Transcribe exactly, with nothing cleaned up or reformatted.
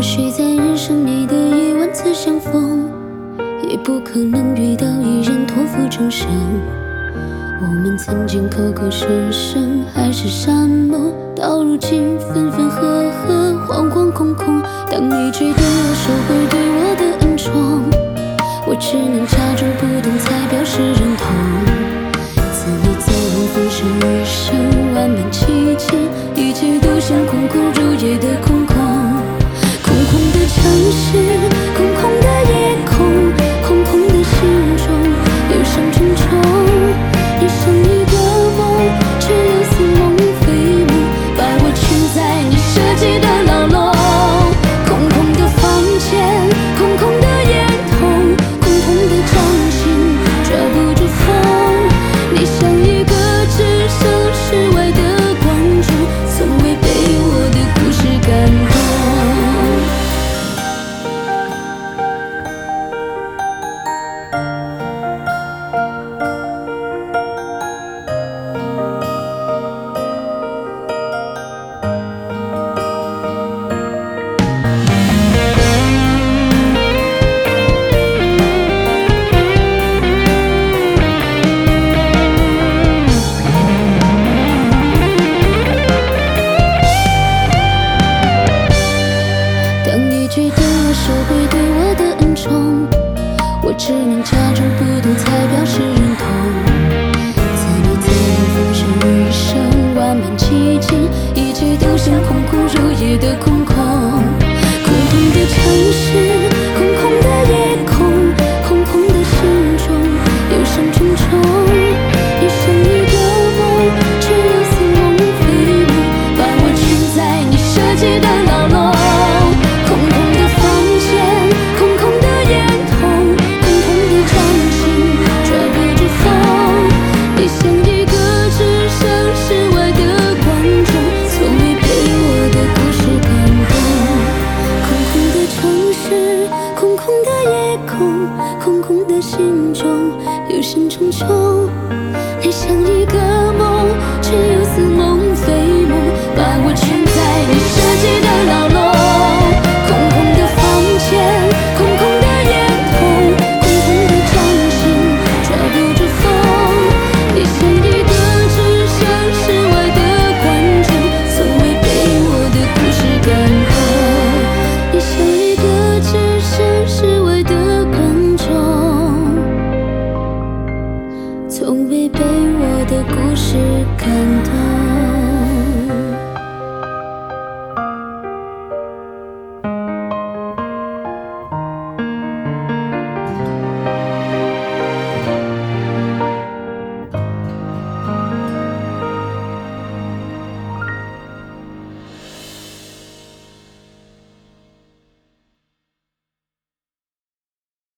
或许在人生里的一万次相逢，也不可能遇到一人托付终生。我们曾经口口声声海誓山盟，到如今分分合合，惶惶恐恐。当你决定要收回对我的恩宠，我只能假装不懂，才表示认同。自你走后，风声雨声，万般凄清，一切都像空空如也的空空。空空的城市，空空的夜空，空空的心中，忧伤重重。一生一个梦，却又似梦非梦，把我圈在你设计的牢笼。空空的房间，空空的烟筒，空空的掌心，抓不住风。你像一个置身事外的观众，从未被我的故事感动。决定要收回对我的恩宠，我只能假装不懂，才表示认同。自你走后，风声雨声，万般凄清，一切都像空空如也的空空。空空的城市，空空的夜空，空空的心中，忧伤重重。一生一个梦，却又似梦非梦，把我圈在你设计的牢笼。空空的心中，忧伤重重。你像一个梦，却又似梦非梦，把我圈在你设计的牢笼。空空的房间，空空的烟筒，空空的掌心，抓不住风。你像一个置身事外的观众，从未被我的故事感动。你像一个置身事外的从未被我的故事感动。